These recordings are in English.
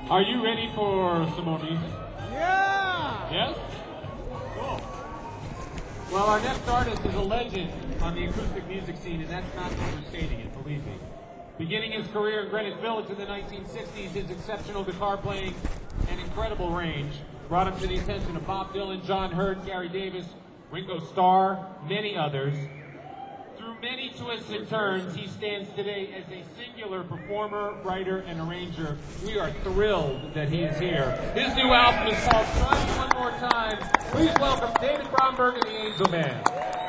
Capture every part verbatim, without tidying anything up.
Are you ready for some more music? Yeah! Yes? Cool. Well, our next artist is a legend on the acoustic music scene, and that's not overstating it, believe me. Beginning his career in Greenwich Village in the nineteen sixties, his exceptional guitar playing and incredible range brought him to the attention of Bob Dylan, John Hurt, Gary Davis, Ringo Starr, many others. Through many twists and turns, he stands today as a singular performer, writer, and arranger. We are thrilled that he is here. His new album is called Try Me One More Time. Please welcome David Bromberg and the Angel Band.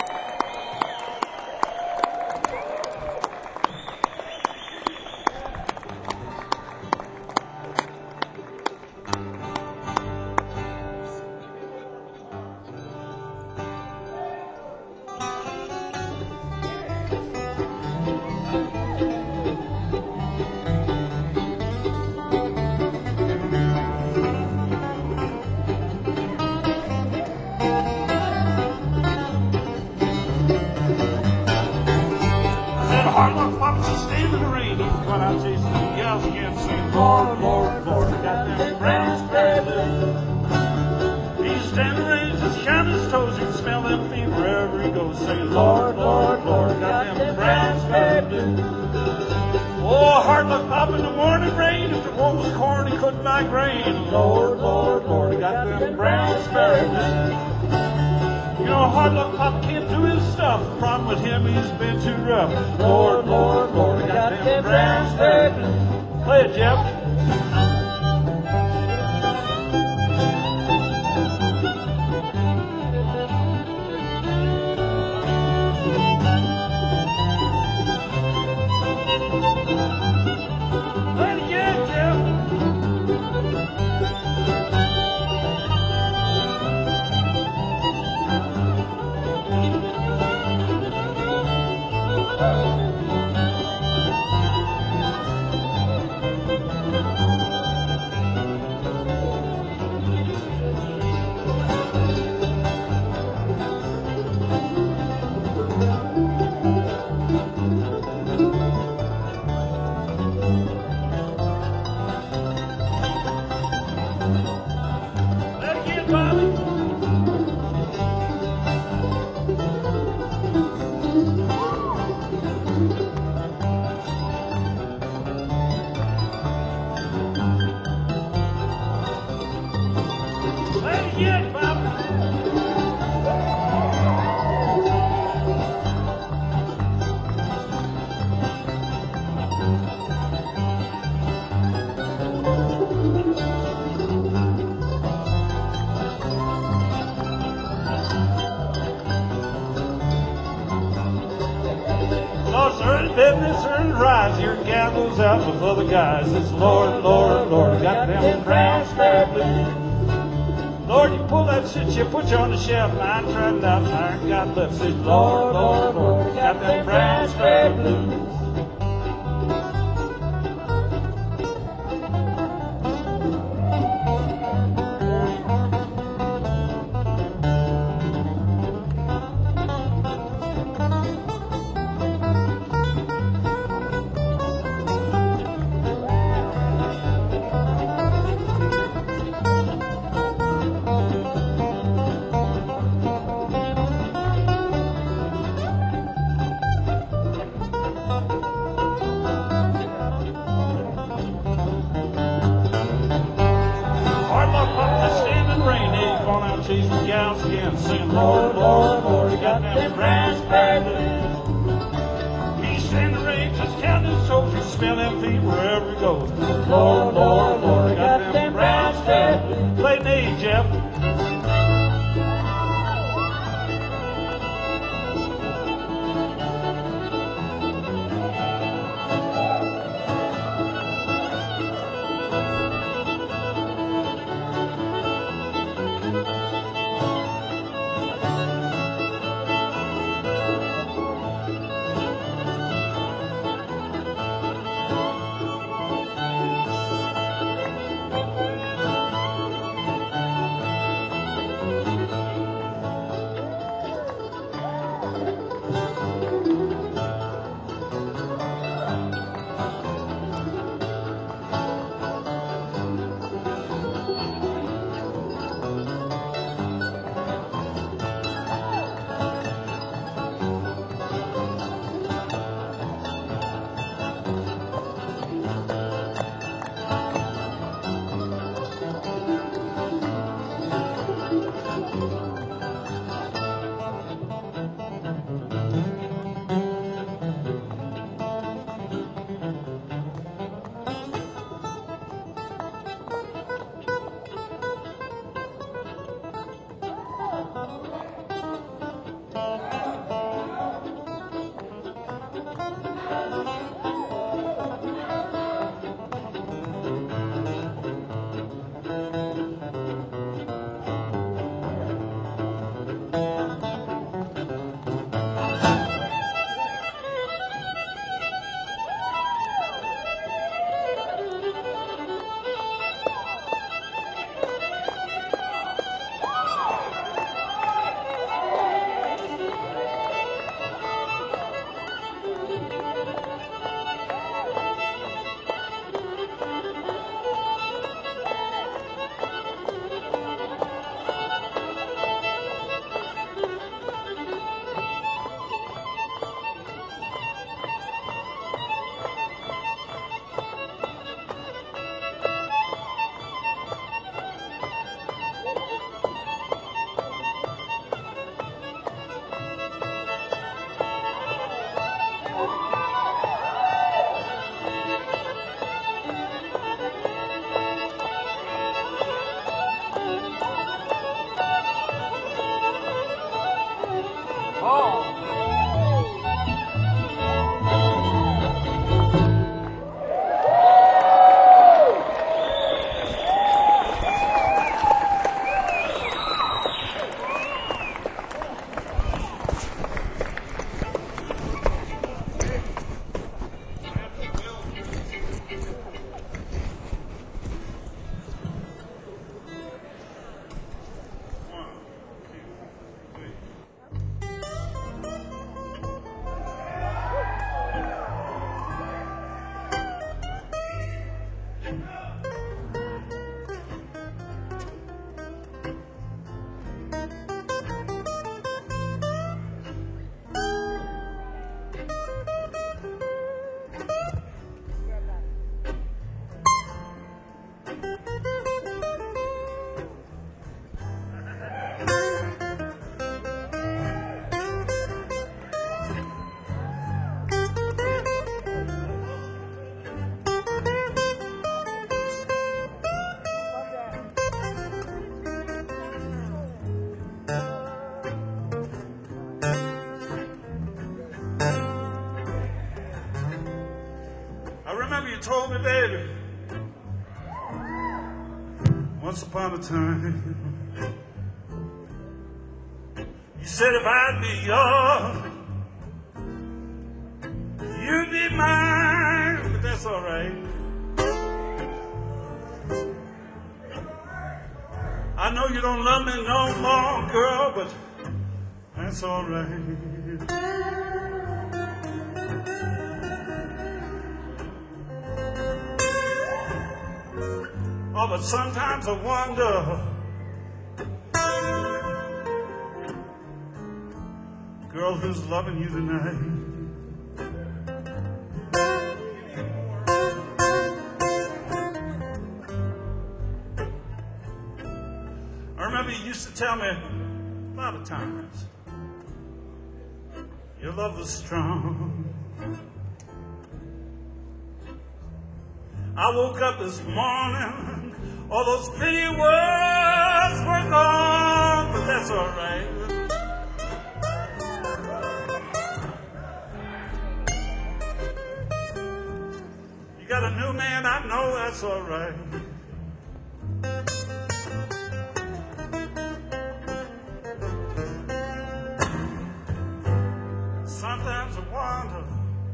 Hard luck, Papa, she stayed in the rain. He's gone out chasing the gals again, saying, Lord, Lord, Lord, I got them brown spread. He's standing raised, just count his toes, you can smell them feet wherever he goes, saying, Lord, Lord, Lord, I got them brown spread. Oh, hard luck, Papa, in the morning rain. If the world was corn, he couldn't buy grain. Lord, Lord, Lord, I got them brown spread. You know, hard luck Papa can't do his stuff. The problem with him, he's been too rough. Lord, Lord, Lord, I got them brown spread. Play it, Jeff. Play it again, Jeff. Let it get, Bobby. Let it get, Bobby. Oh, it's early business, early rise. Your gal goes out with other guys. It's Lord, Lord, Lord, I got them brown spread blues. Lord, you pull that shit, you put you on the shelf. I ain't tried it out, I ain't got left. It's Lord, Lord, Lord, I got them brown spread blues. Hard luck, Papa, standing rain. He's gone out chasing gals again, singing, Lord, Lord, Lord, he got them brown spread blues. He's standing rain, just counting his toes, you smell them feet wherever he goes. Lord, Lord, Lord, he got them brown spread blues. Play Nate, Jeff. remember you told me, baby, once upon a time, you said if I'd be yours, you'd be mine, but that's all right. I know you don't love me no more, girl, but that's all right. Oh, but sometimes I wonder, girl, who's loving you tonight? I remember you used to tell me a lot of times your love was strong. I woke up this morning, all those pretty words were gone, but that's all right. You got a new man, I know that's all right. Sometimes I wonder,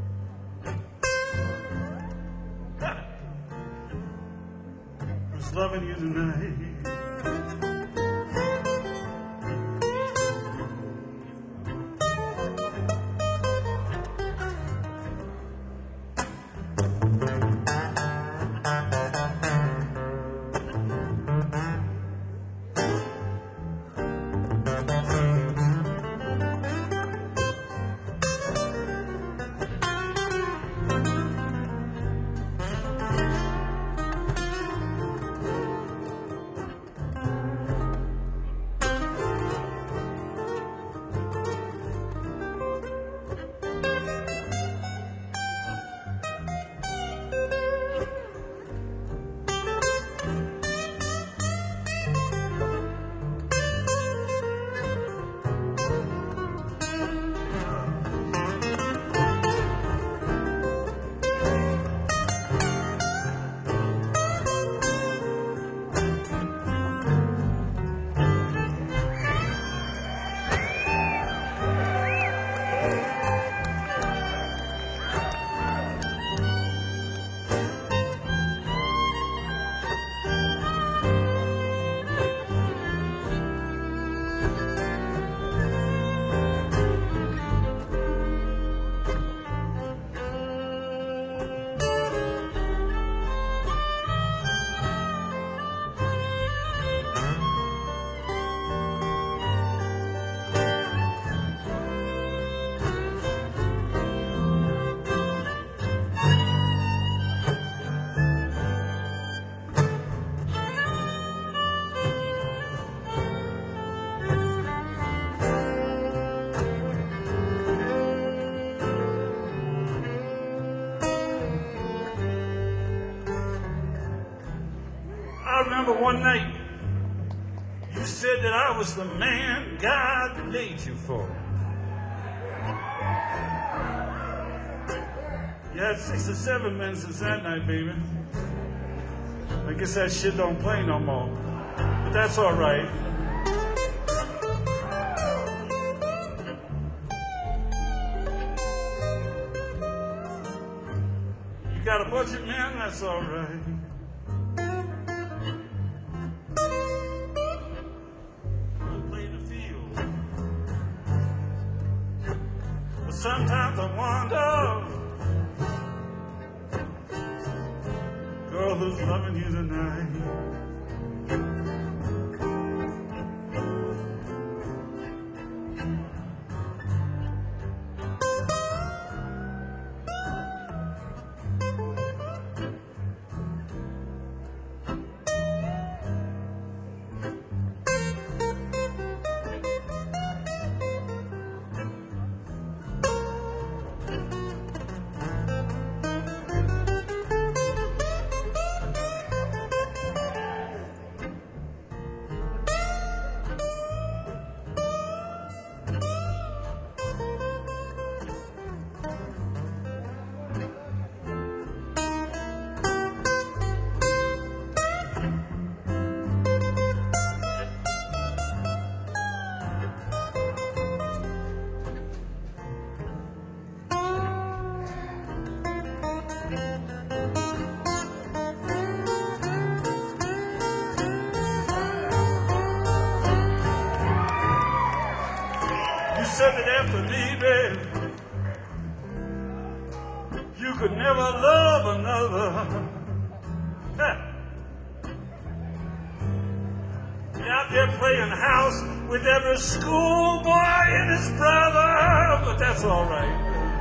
who's loving you tonight? I remember one night you said that I was the man God made you for. You had six or seven men since that night, baby. I guess that shit don't play no more. But that's all right. You got a bunch of men, that's all right. Sometimes I wonder, girl, who's loving you tonight? said that after leaving, you could never love another. You're out there playing house with every schoolboy and his brother, but that's all right.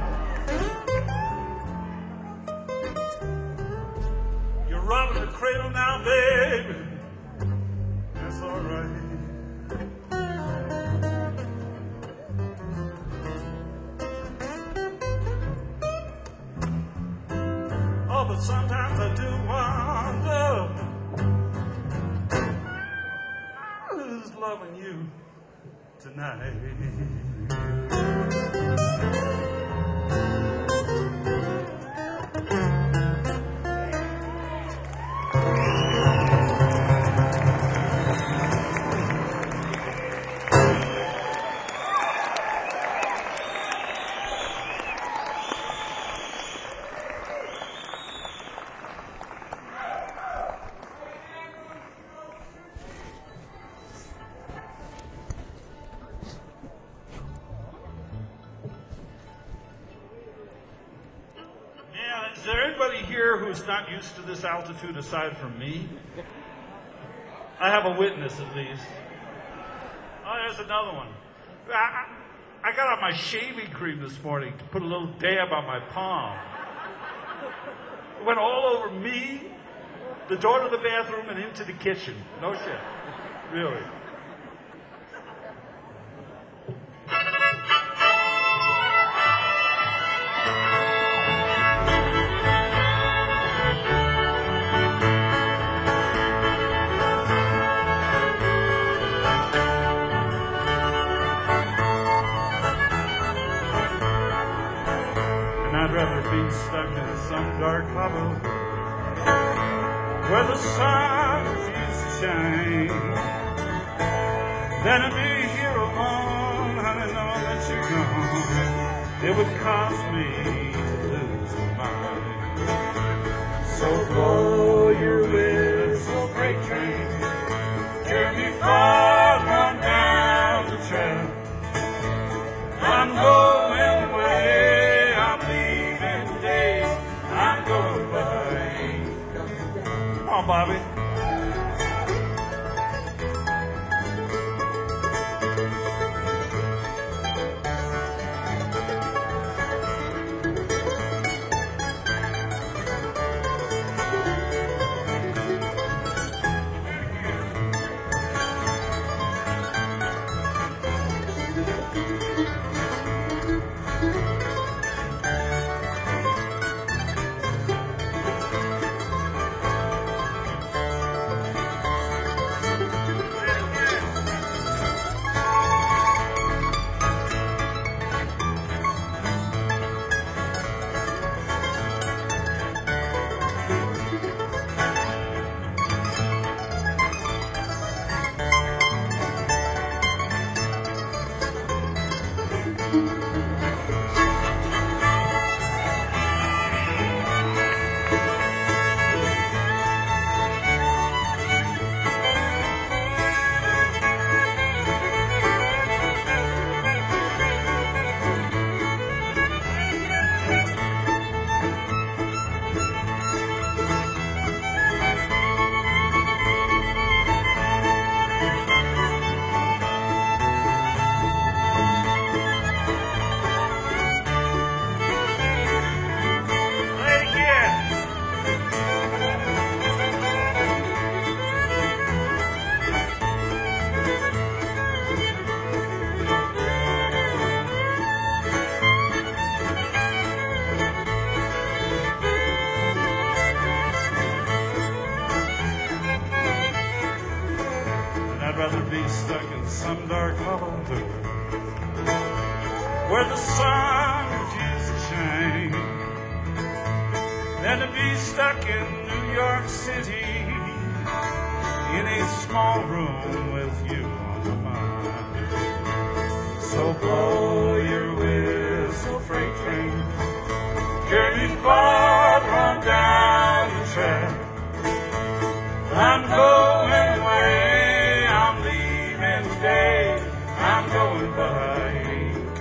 You're robbing the cradle now, baby. That's all right. Oh, but sometimes I do wonder who's loving you tonight. Is there anybody here who's not used to this altitude aside from me? I have a witness at least. Oh, there's another one. I, I got on my shaving cream this morning to put a little dab on my palm. It went all over me, the door to the bathroom, and into the kitchen. No shit. Really. I'd rather be stuck in some dark hollow where the sun refuses to shine than to be here alone, honey, knowing that you're gone. It would cost me to lose my mind. So blow your whistle, freight train, carry me far on down the track. I'm going away. Come on, Bobby. I'd rather be stuck in some dark hollow where the sun refuses to shine than to be stuck in New York City in a small room with you on my mind. So blow your whistle, freight train, carry me far on down the track. I'm going away. I'm leaving today. I'm going by.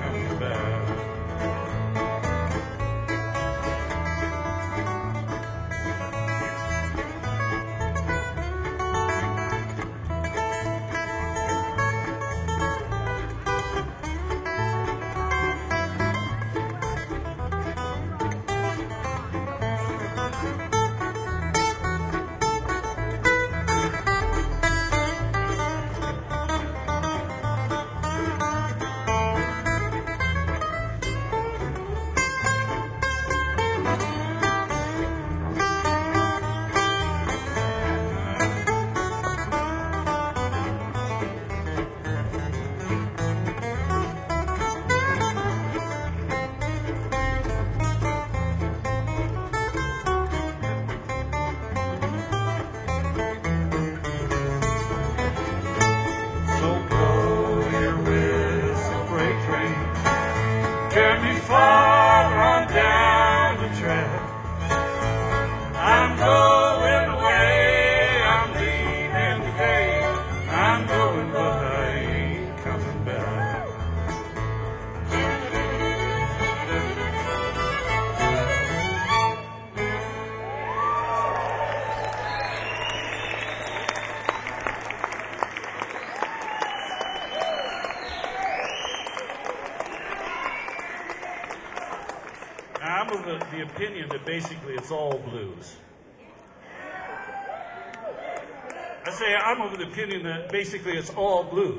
of the, the opinion that basically it's all blues. I say I'm of the opinion that basically it's all blues.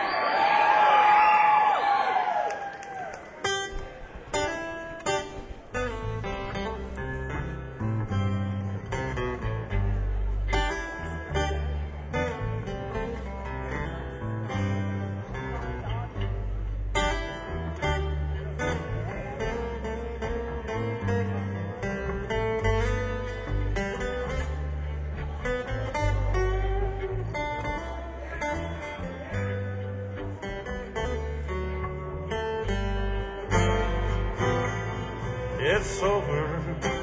It's over,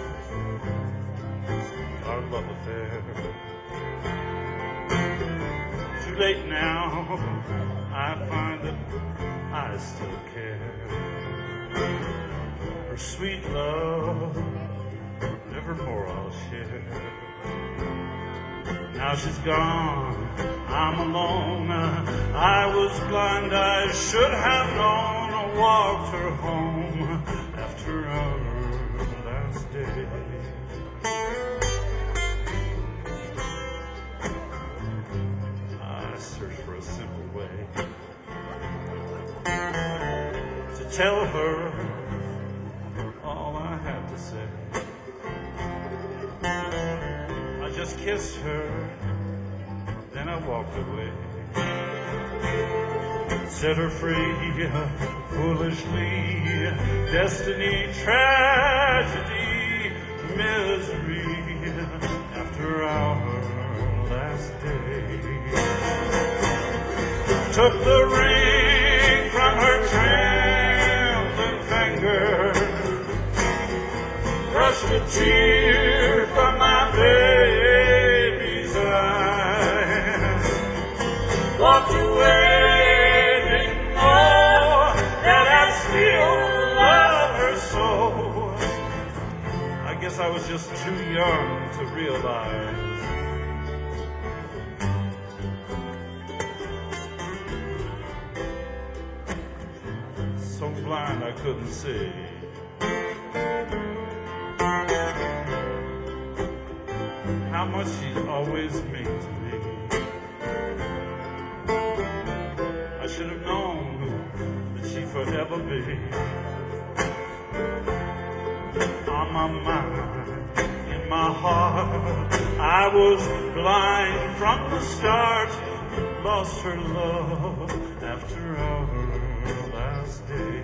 our love affair. Too late now, I find that I still care. Her sweet love, nevermore I'll share. Now she's gone, I'm alone. I was blind, I should have known. I walked her home after our last day. I searched for a simple way to tell her all I had to say. I just kissed her, then I walked away. Set her free, foolishly, destiny, tragedy, misery, after our last day. Took the ring from her trembling finger, brushed a tear from my baby's eye, walked away. I guess I was just too young to realize so blind I couldn't see. How much she'd always meant to me. I should have known that she'd forever be on my mind, in my heart. I was blind from the start, lost her love after our last day.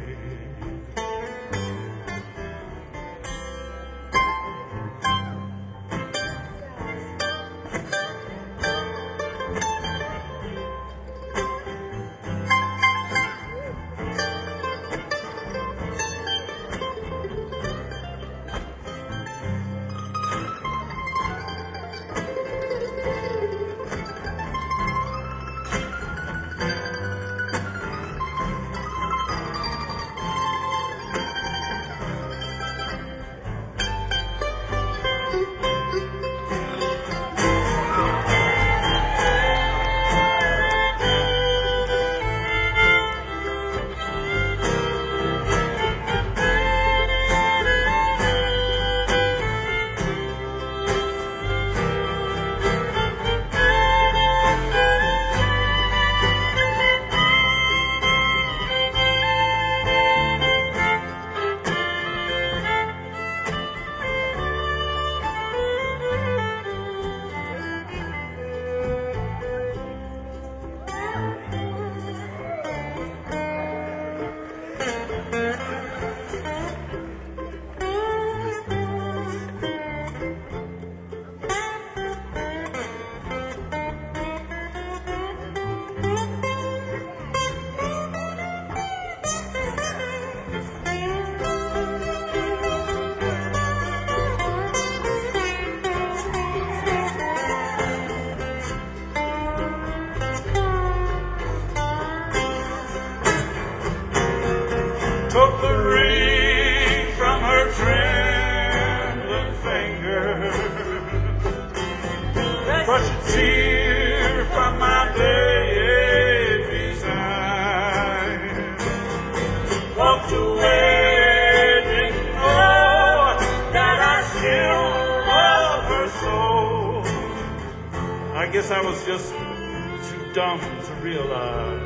guess I was just too dumb to realize.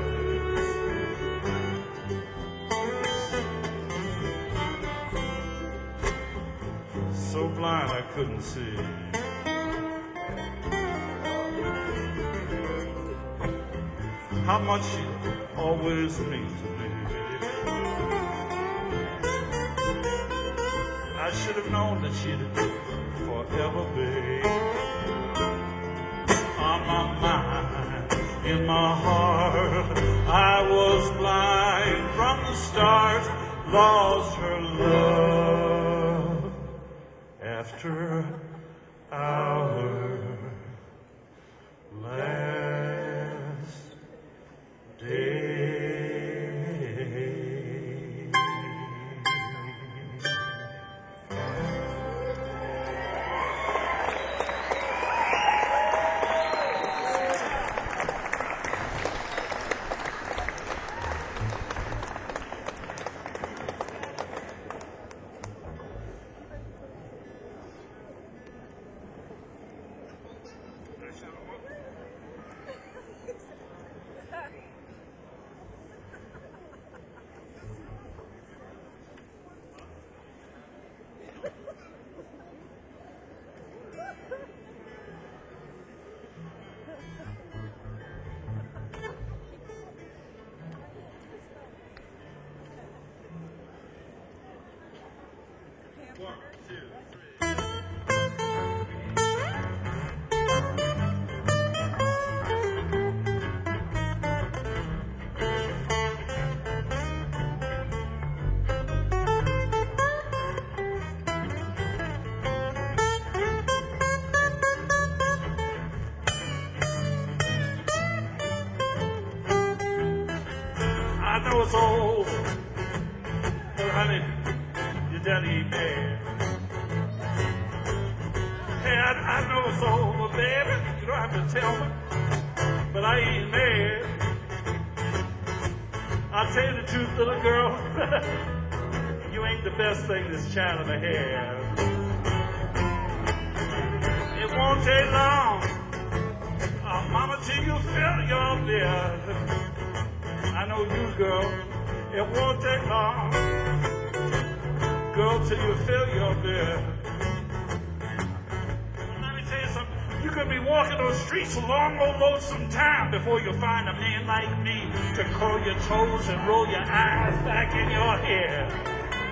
So blind I couldn't see. How much she always meant to me. I should have known that she'd forever be on my mind, in my heart. I was blind from the start, lost her love after our last day. One, two, three. I know it's over, but honey, your daddy mad. Hey, I, I know it's over, baby. You don't have to tell me, but I ain't mad. I'll tell you the truth, little girl. You ain't the best thing this child ever had. It won't take long, uh, mama, till you feel your dear. I know you, girl. It won't take long, girl, till you feel your dear. Let me tell you something. You could be walking those streets a long, old, lonesome time before you find a man like me to curl your toes and roll your eyes back in your hair.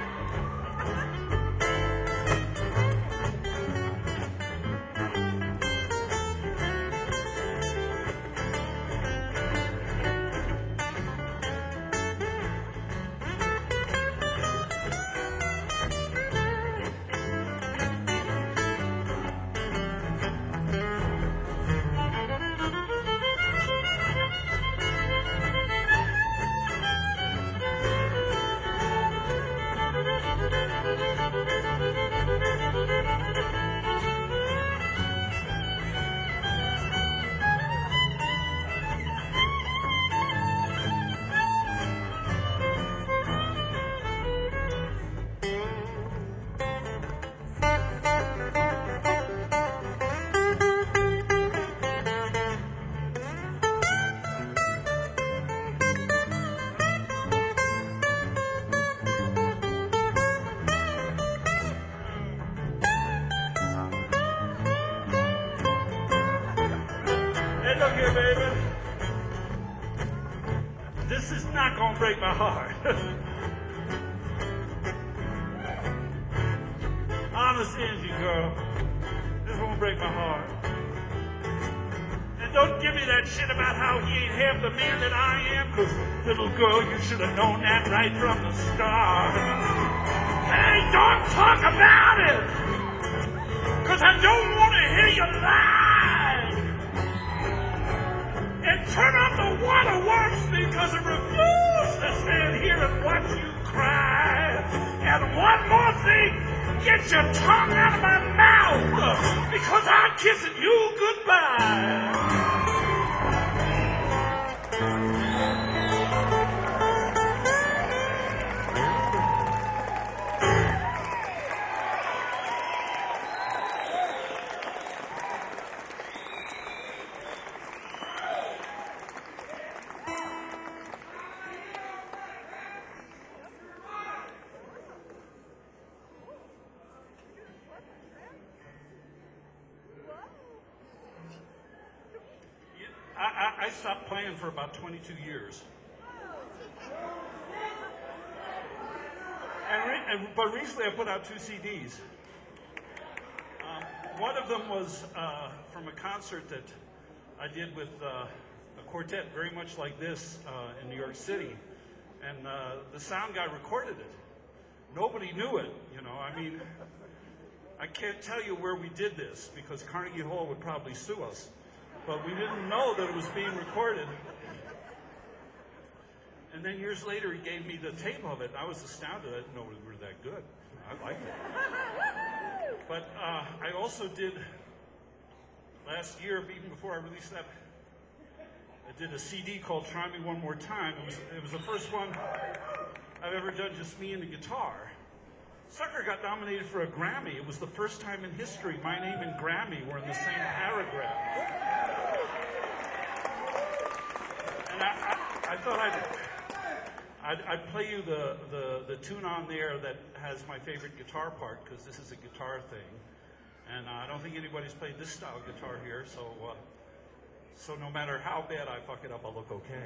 Hey, look here, baby. This is not gonna break my heart. Honest Angie, girl. This won't break my heart. And don't give me that shit about how he ain't half the man that I am, because, little girl, you should have known that right from the start. Hey, don't talk about it! Because I don't want to hear you lie! And turn off the waterworks because I refuse to stand here and watch you cry. And one more thing, get your tongue out of my mouth because I'm kissing you goodbye. I stopped playing for about twenty-two years. And, re- and but recently I put out two C Ds. Um, one of them was uh, from a concert that I did with uh, a quartet very much like this uh, in New York City. And uh, the sound guy recorded it. Nobody knew it, you know. I mean, I can't tell you where we did this because Carnegie Hall would probably sue us. But we didn't know that it was being recorded. And then years later, he gave me the tape of it. I was astounded. I didn't know we were that good. I liked it. But uh, I also did, last year, even before I released that, I did a C D called Try Me One More Time. It was, it was the first one I've ever done just me and the guitar. Sucker got nominated for a Grammy. It was the first time in history my name and Grammy were in the same paragraph. And I, I, I thought I'd, I'd, I'd play you the, the, the tune on there that has my favorite guitar part, because this is a guitar thing. And uh, I don't think anybody's played this style guitar here, so, uh, so no matter how bad I fuck it up, I'll look okay.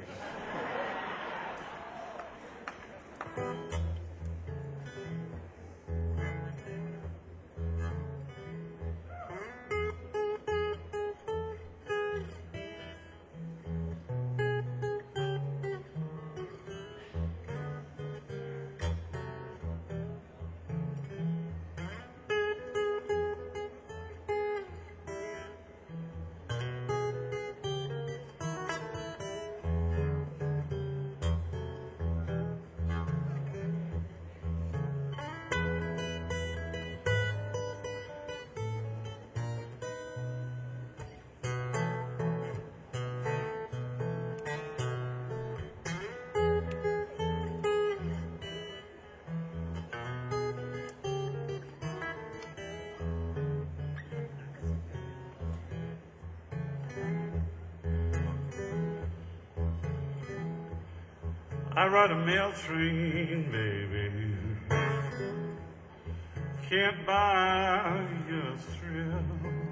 I ride a mail train, baby. Can't buy you a thrill.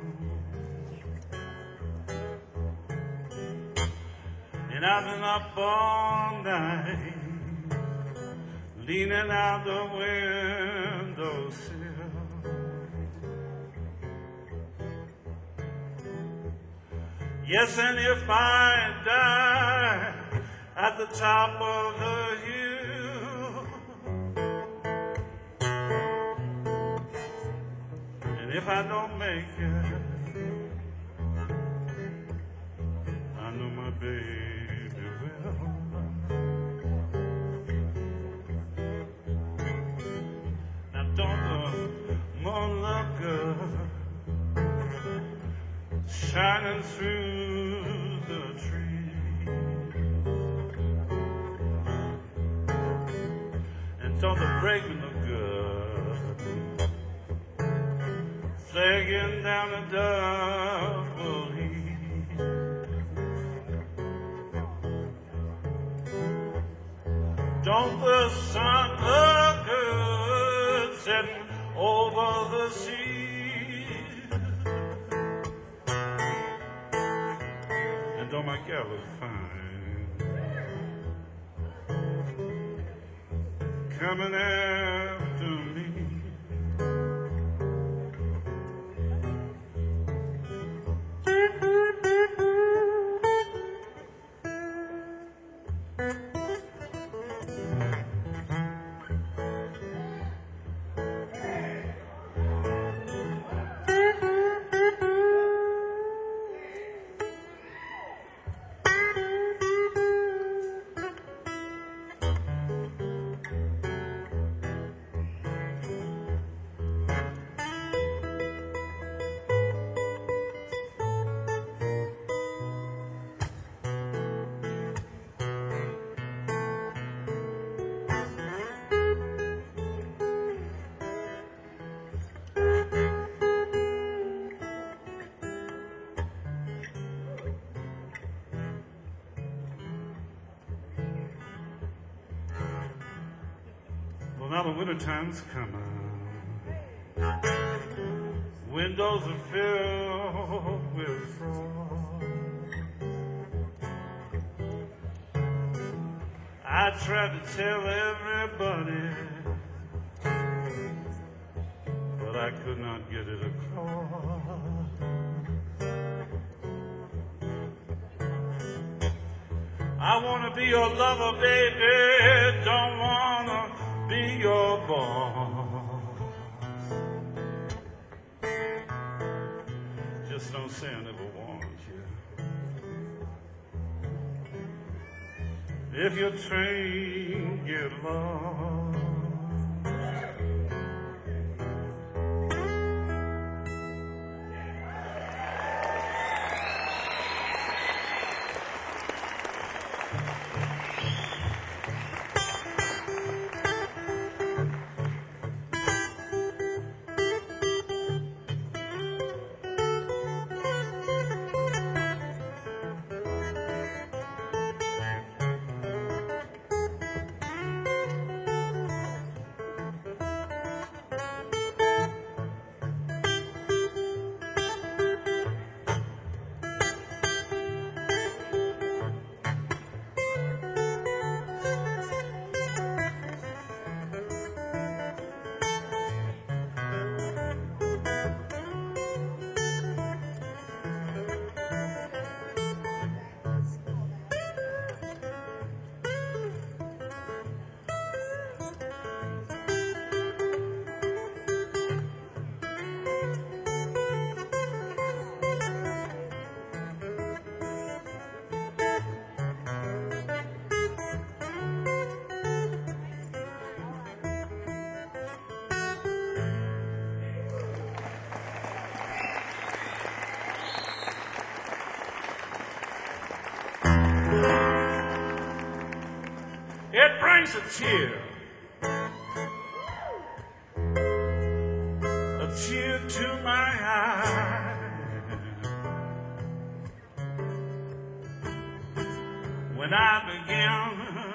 And I've been up all night, leaning out the windowsill. Yes, and if I die at the top of the hill, and if I don't make it, I know my baby will. Now don't the moon look good shining through the trees? Don't the brakeman look good flagging down a double heat? Don't the sun look good setting over the sea? And don't my gal look fine coming after me? Well, now the winter time's coming. Windows are filled with frost. I tried to tell everybody, but I could not get it across. I wanna be your lover, baby, don't wanna be your boss. Just don't say I never want you. If your train get lost, it brings a tear, a tear to my eye when I began,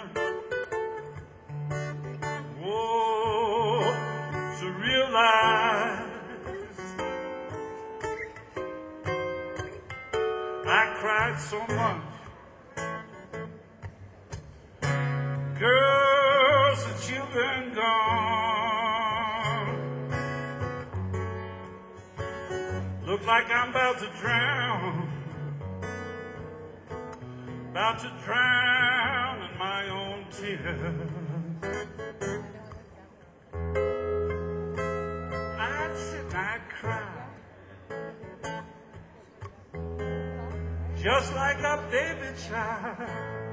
oh, to realize I cried so much. Girl, since you've been gone, look like I'm about to drown, about to drown in my own tears. I'd sit and I'd cry, just like a baby child.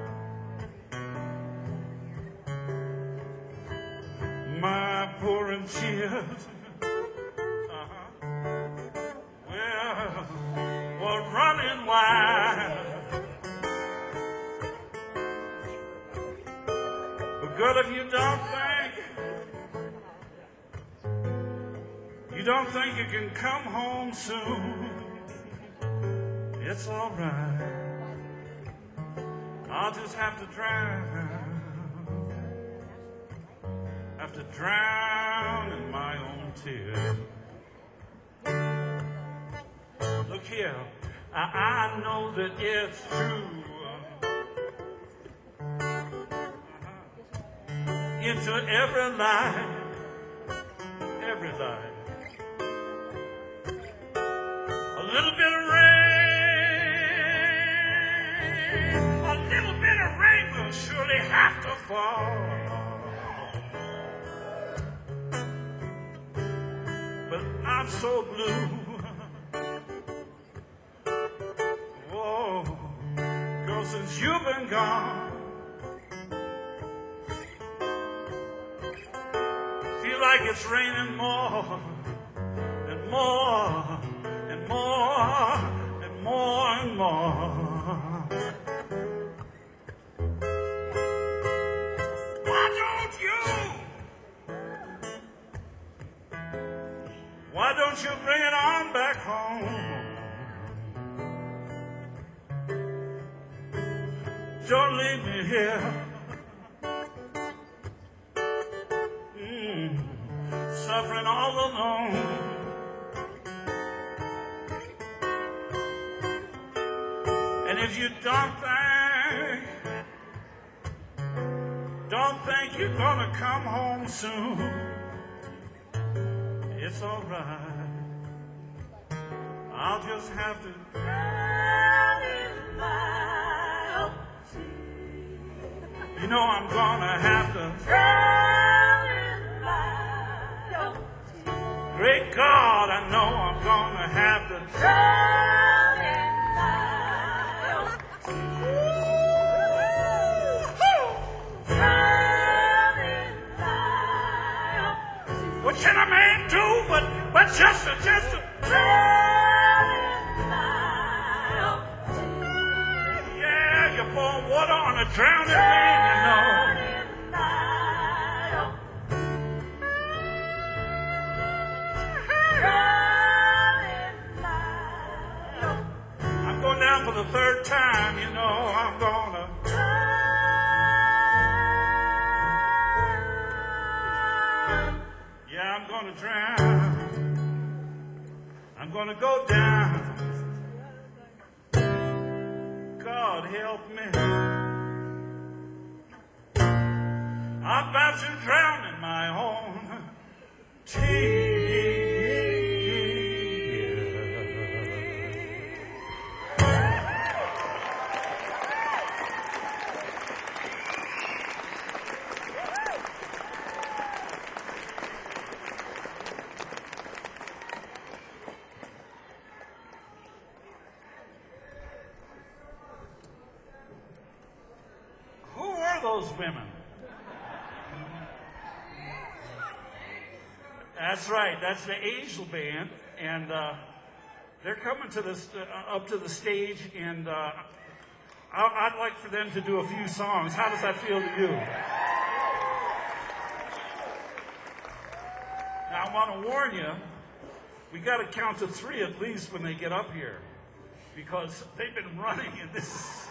My pouring tears, uh-huh, well, were running wild. But girl, if you don't think, you don't think you can come home soon, it's all right. I'll just have to drown. Have to drown in my own tears. Look here, I, I know that it's true. Uh-huh. Into every lie, every lie, a little bit of rain, a little bit of rain will surely have to fall. I'm so blue. Whoa, girl, since you've been gone, feel like it's raining more and more and more and more and more. Why don't you? Why don't you bring it on back home? Don't leave me here, mm, suffering all alone. And if you don't think don't think you're gonna come home soon. It's alright. I'll just have to drown in my own sea. You know I'm gonna have to drown in my own sea. Great God, I know I'm gonna have to drown in my own sea. Drown in my own sea. What can a man do but, but just to, just to drown in my own sea. Yeah, you pour water on a drowning man, you know. I'm going down for the third time, you know. I'm gonna. Yeah, I'm gonna drown. I'm gonna go down. God help me. I'm about to drown in my own tears. Who are those women? That's right. That's the Angel Band, and uh, they're coming to this uh, up to the stage, and uh, I- I'd like for them to do a few songs. How does that feel to you? Now I want to warn you, we got to count to three at least when they get up here, because they've been running, and this is.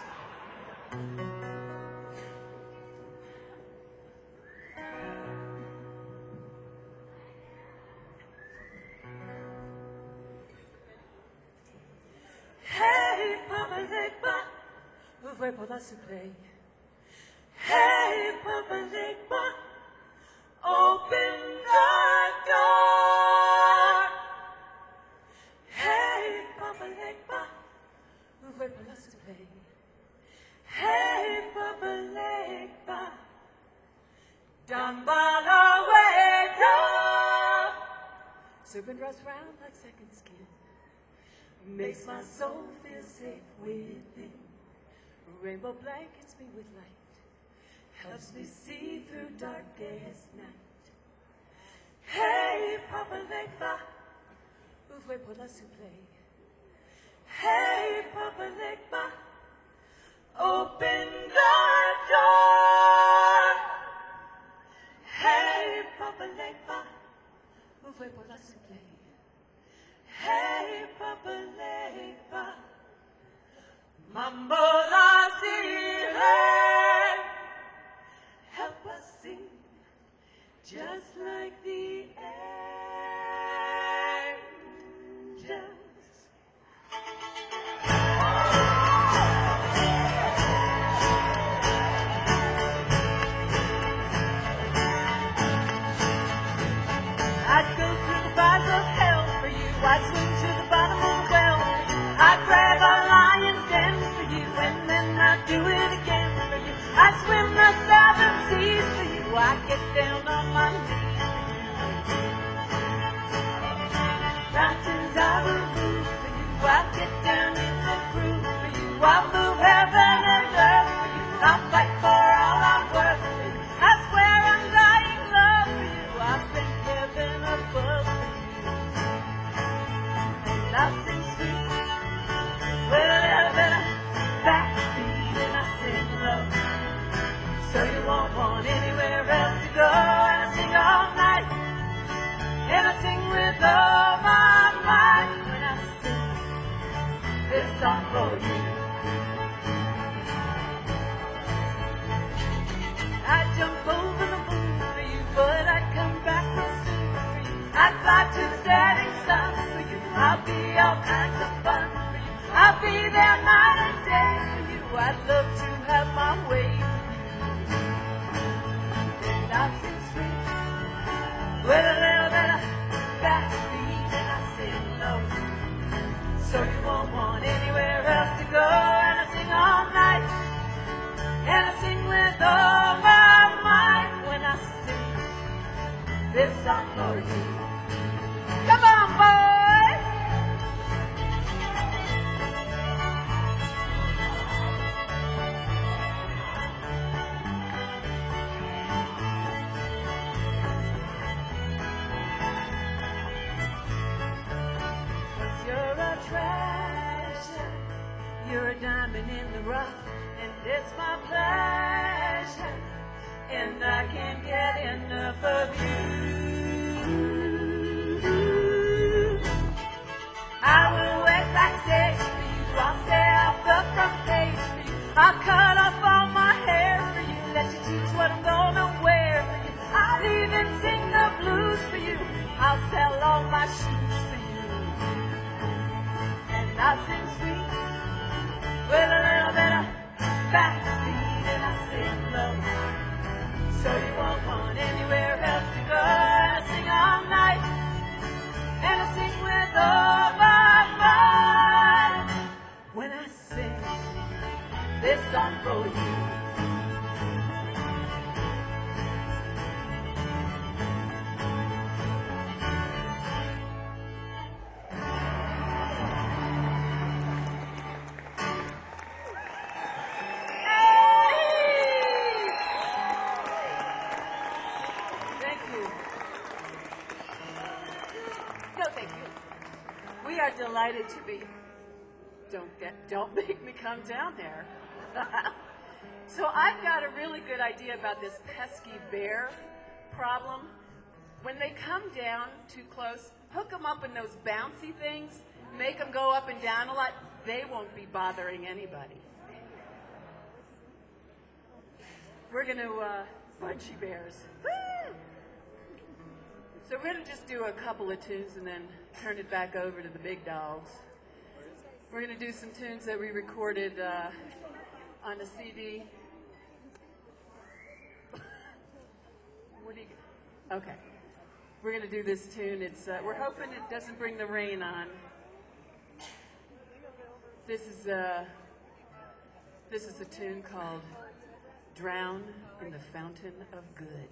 Hey, Papa Legba, ouvrez pour la souper. Hey, Papa Legba, open the door. Hey, Papa Legba, ouvrez pour la souper. Hey, Papa Legba, down by the way door. Serpent runs round like second skin. Makes my soul feel safe within. Rainbow blankets me with light, helps me see through darkest night. Hey, Papa Legba, ouvrez pour la souple. Hey, Papa Legba, open the door. Hey, Papa Legba, ouvrez pour la souple. Hey, Papa Legba, Mambo la hey, help us sing just like the angels. I'd go through the bars of hell for you. I'd swim to the bottom of the well. I'd grab a lion's den for you, and then I'd do it again for you. I'd swim the seven seas for you. I'd get down on my knees for you. Mountains I will move for you. I'd get down in the groove for you. I'll move heaven and earth for you. I'll fight for all I'm worth for you. I swear I'm dying love for you. I'll thank heaven above for you. I sing sweet, well, better backbeat, and I sing low, so you won't want anywhere else to go. And I sing all night, and I sing with all my might when I sing this song for you. I jump over the moon for you, but I come back real soon for you. I fly to the setting sun for you. I'll be all kinds of fun for you. I'll be there night and day for you. I'd love to have my way with you. I sing sweet with a little bit of backbeat, and I sing low, so you won't want anywhere else to go. And I sing all night, and I sing with all my might when I sing this song for you. Come on, boys! You're a treasure, you're a diamond in the rough, and it's my pleasure, and I can't get enough of you. I will wait backstage for you, I'll stay off the front page for you, I'll cut off all my hair for you, let you choose what I'm gonna wear for you, I'll even sing the blues for you, I'll sell all my shoes for you. I sing sweet with a little bit of backbeat, and I sing low, so you won't want anywhere else to go. And I sing all night, and I sing with all my might when I sing this song for you. Delighted to be. Don't get. Don't make me come down there. So I've got a really good idea about this pesky bear problem. When they come down too close, hook them up in those bouncy things, make them go up and down a lot. They won't be bothering anybody. We're going to uh, bunchy bears. Woo! So we're going to just do a couple of tunes and then turn it back over to the big dogs. We're going to do some tunes that we recorded uh, on the C D. What do you? Okay, we're going to do this tune. It's uh, we're hoping it doesn't bring the rain on. This is uh, this is a tune called "Drown in the Fountain of Good."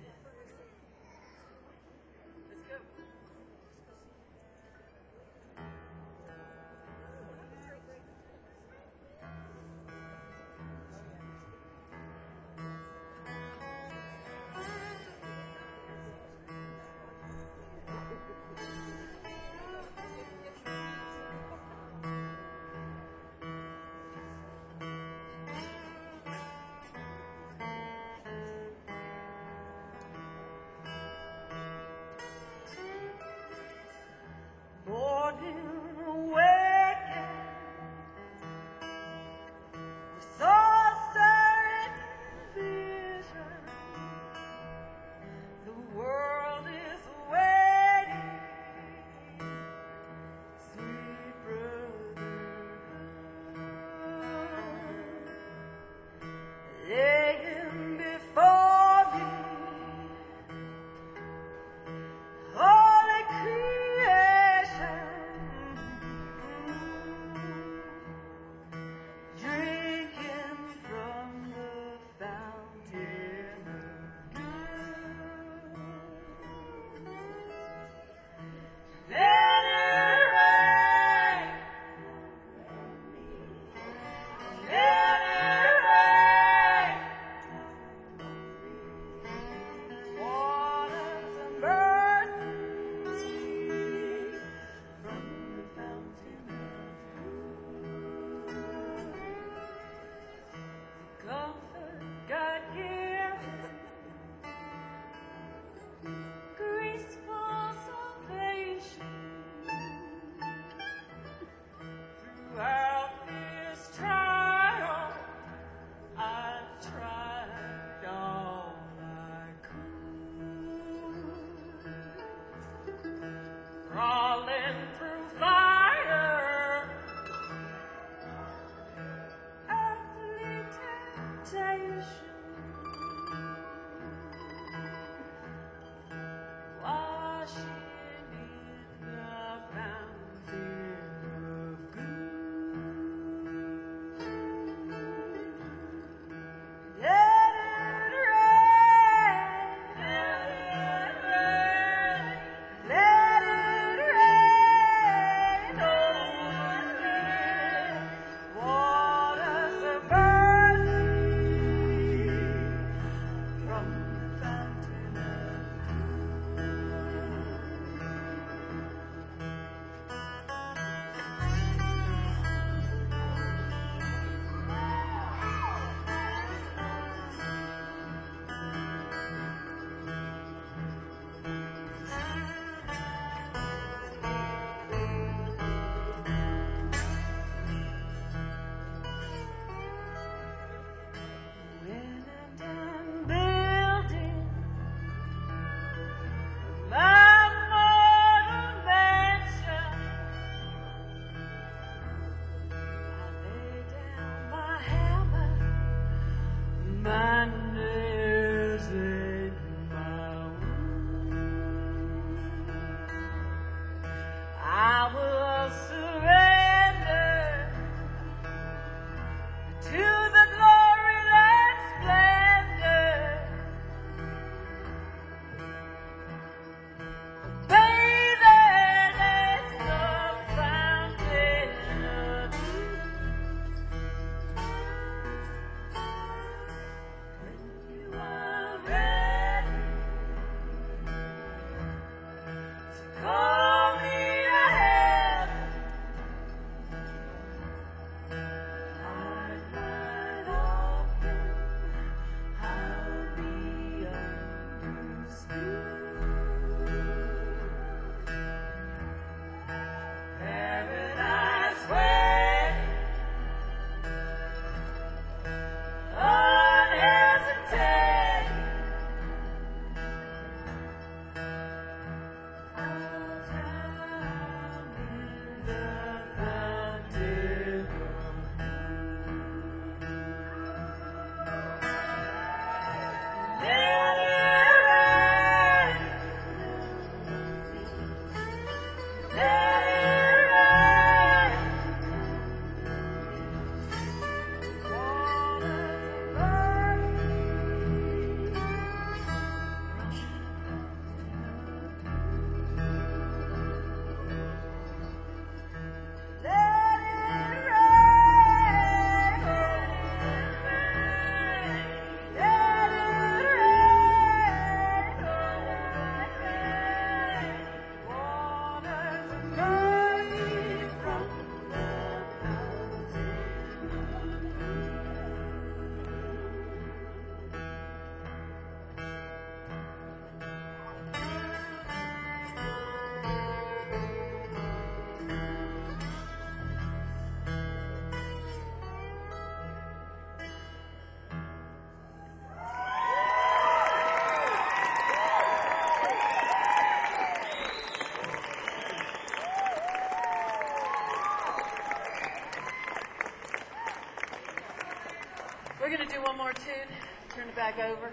We're going to do one more tune. Turn it back over.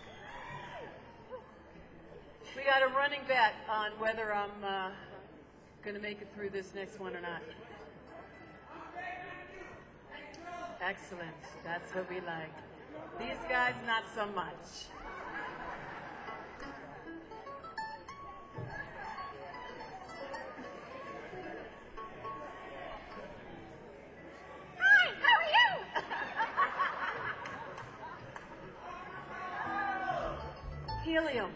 We got a running bet on whether I'm uh, going to make it through this next one or not. Excellent. That's what we like. These guys, not so much. Hi, how are you? Helium.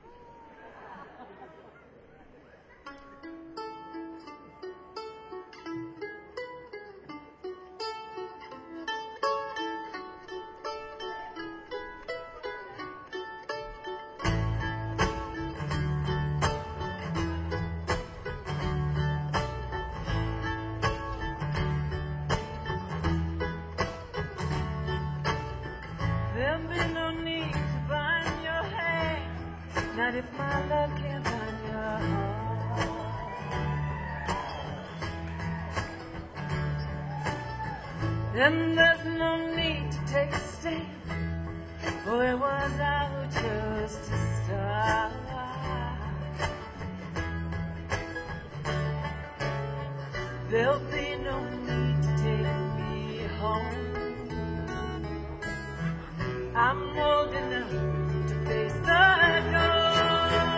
There'll be no need to bind your hand, not if my love can't bind your heart. Then there's no need to take a stand, for it was I who chose to start. There'll be no need to take me home. I'm old enough to face the door.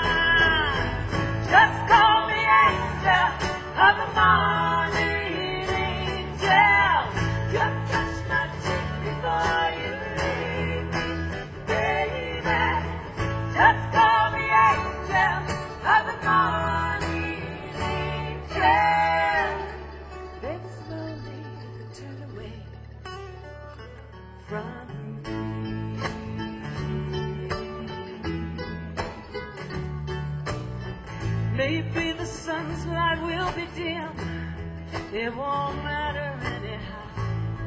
Just call me angel of the morning, angel. Just touch my cheek before you leave me, baby. Just call me angel of the morning, angel. Then slowly turn away from maybe the sun's light will be dim. It won't matter anyhow.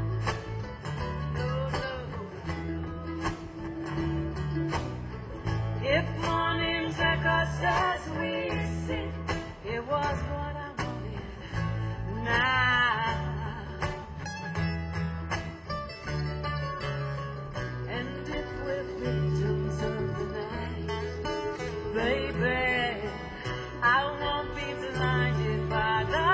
No, no. If mornings echoes as we sing, it was what I wanted now. And if we're victims of the night, baby, I won't be blinded by the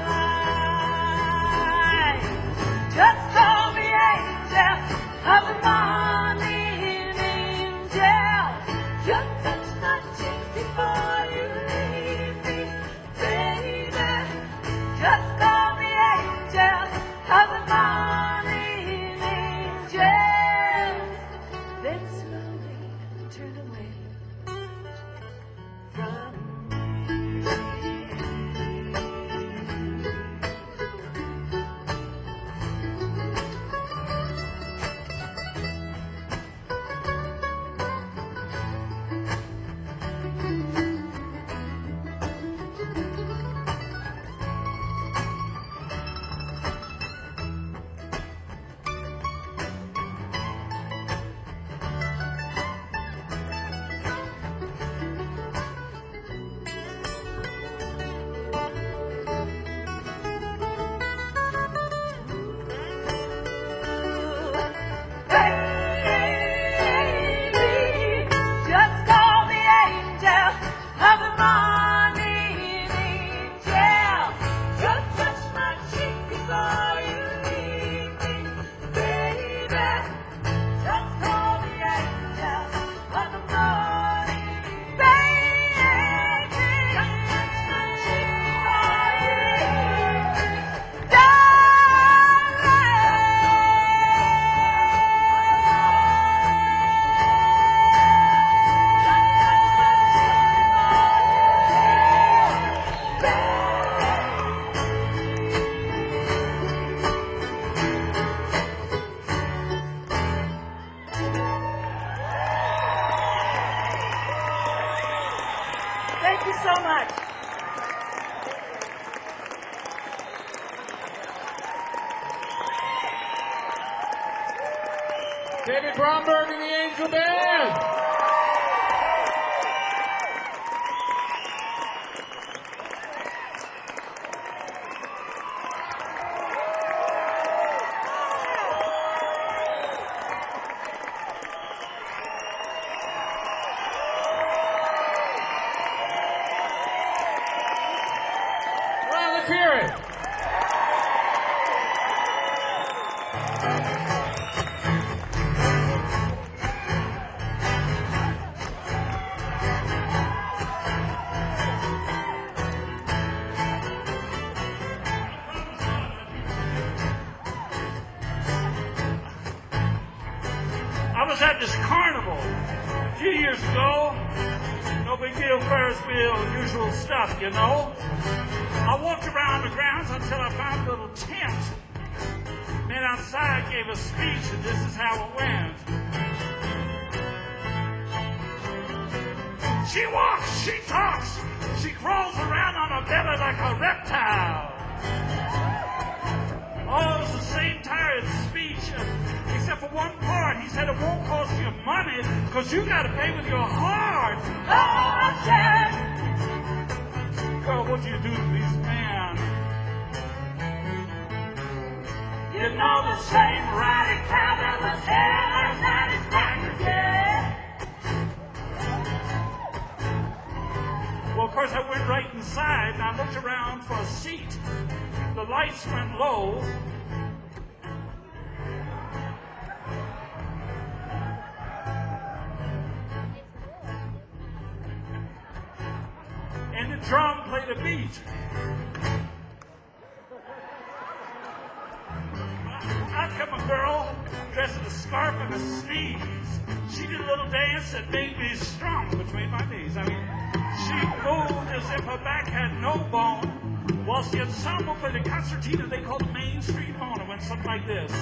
light. Just call me angel of the morning, angel. Just touch my cheek before you leave me, baby. Just call me angel of the morning, angel. Then slowly turn away from thank you so much. David Bromberg and the Angel Band. hear it. I was at this carnival a few years ago. No big deal, Ferris wheel, usual stuff, you know. I walked around the grounds until I found a little tent. Man outside gave a speech, and this is how it went. She walks, she talks, she crawls around on her belly like a reptile. Oh, it's the same tired speech, uh, except for one part. He said it won't cost you money because you got to pay with your heart. Oh, Jack. Girl, what do you do to these men? You know the same riding cow that was here last night is back again. Well, of course, I went right inside and I looked around for a seat. The lights went low. And the drum played a beat. Out come a girl dressed in a scarf and a sneeze. She did a little dance that made me strong between my knees. I mean, she moved as if her back had no bone. Whilst the ensemble played a concertina they called Main Street Mona, went something like this.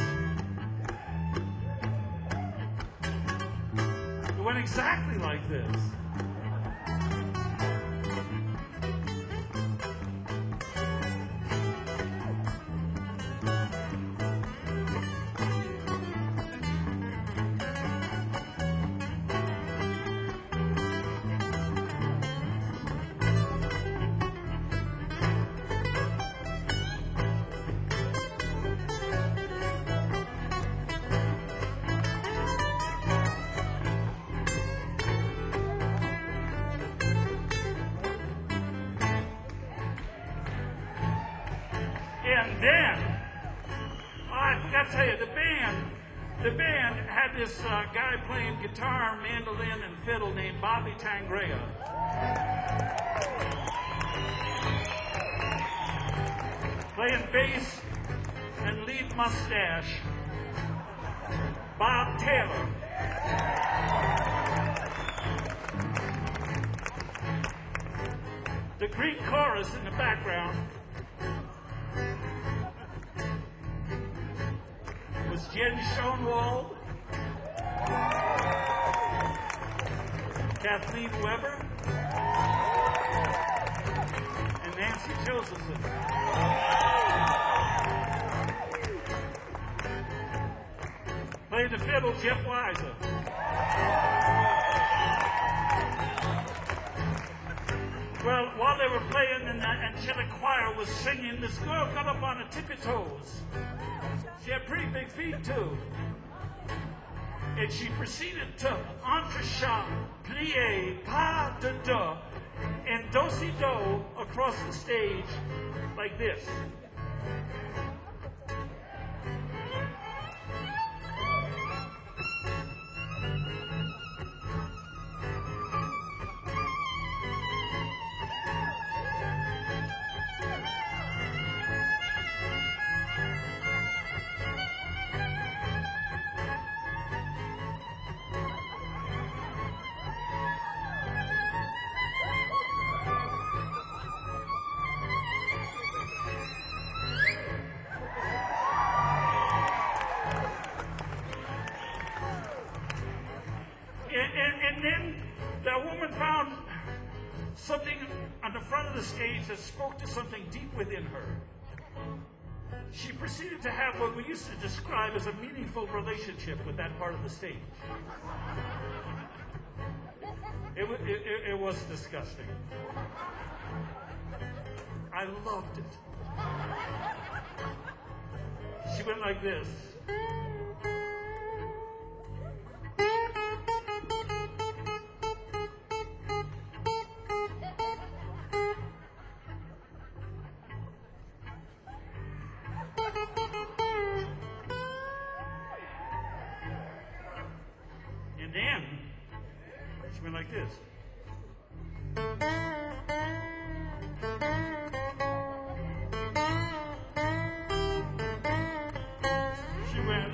It went exactly like this. And then, oh, I forgot to tell you, the band, the band had this uh, guy playing guitar, mandolin, and fiddle named Bobby Tangrea. Playing bass and lead mustache, Bob Taylor. The Greek chorus in the background was Jen Schoenwald, Kathleen Weber, and Nancy Josephson. Playing the fiddle, Jeff Weiser. Well, while they were playing and the angelic choir was singing, this girl got up on her tippy toes. She had pretty big feet, too. And she proceeded to entrechat, plie, pas de deux, and do-si-do across the stage like this. And then that woman found something on the front of the stage that spoke to something deep within her. She proceeded to have what we used to describe as a meaningful relationship with that part of the stage. It, wa- it, it, it was disgusting. I loved it. She went like this. like this. She went.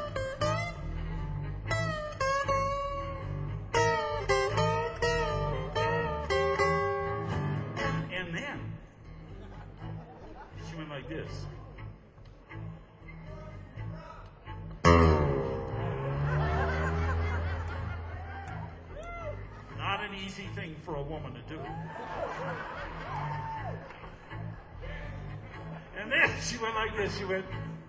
And then she went like this. Not an easy thing for a woman to do. And then she went like this. She went.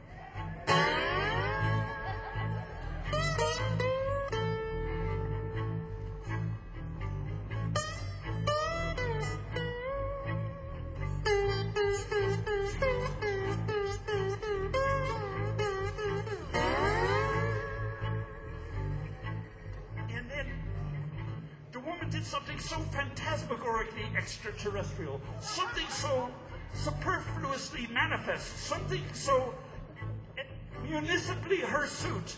And then the woman did something so phantasmagorically extraterrestrial, something so superfluously manifest, something so municipally hirsute.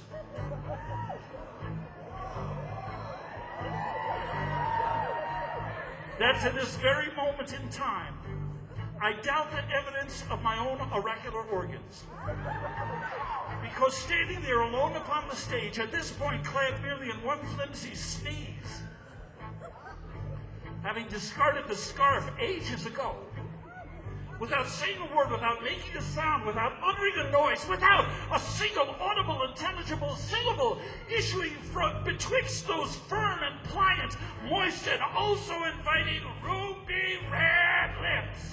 That to this very moment in time, I doubt the evidence of my own oracular organs. Because standing there alone upon the stage, at this point clad merely in one flimsy sneeze, having discarded the scarf ages ago, without saying a word, without making a sound, without uttering a noise, without a single audible, intelligible syllable issuing from betwixt those firm and pliant, moist and also inviting ruby red lips.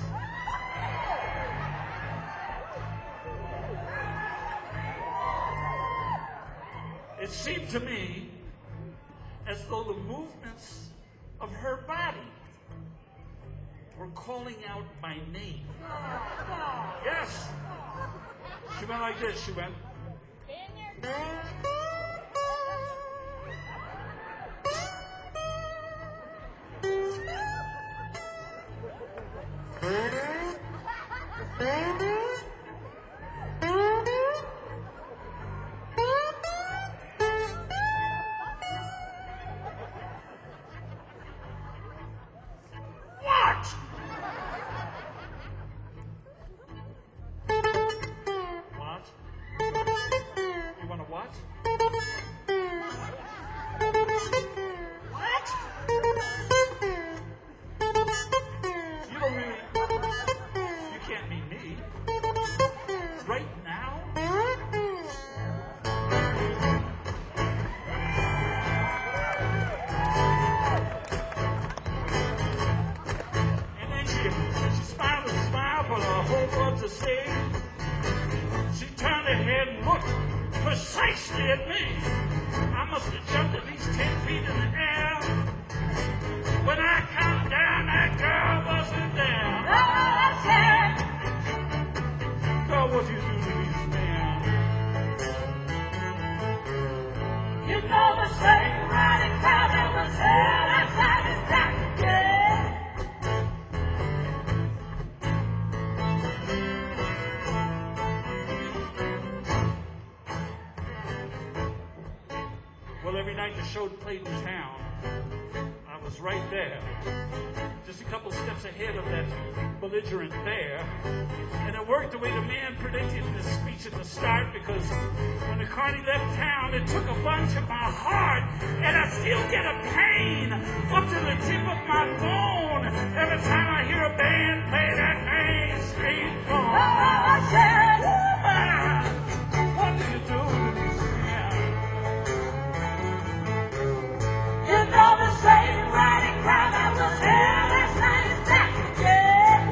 It seemed to me as though the movements of her body were calling out my name. Yes. She went like this. She went. What? What? You want to what? What? You don't really. You can't mean me. Right now? And then she, she smiled a smile for the whole world to see. She turned her head and looked precisely at me. I must have jumped at least ten feet in the air. When I come down, that girl wasn't there. Girl, what you do to these men? You know the same riding crowd that was here last night is back again. Well, every night the show played in town, I was right there, just a couple steps ahead of that belligerent bear. And it worked the way the man predicted in his speech at the start, because when the Carney left town, it took a bunch of my heart, and I still get a pain up to the tip of my bone every time I hear a band play that Main Street song. What do you do to these men? You know the same riding crowd that was here last night is back again.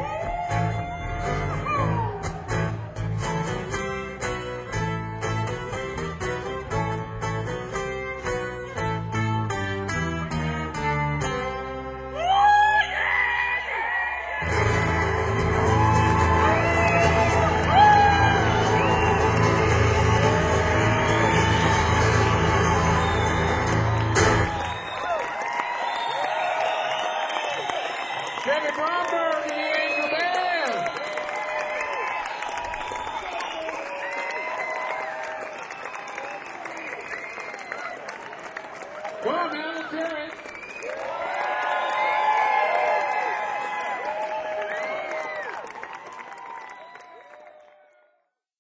David Bromberg and the Angel Bears. Well, now let's hear it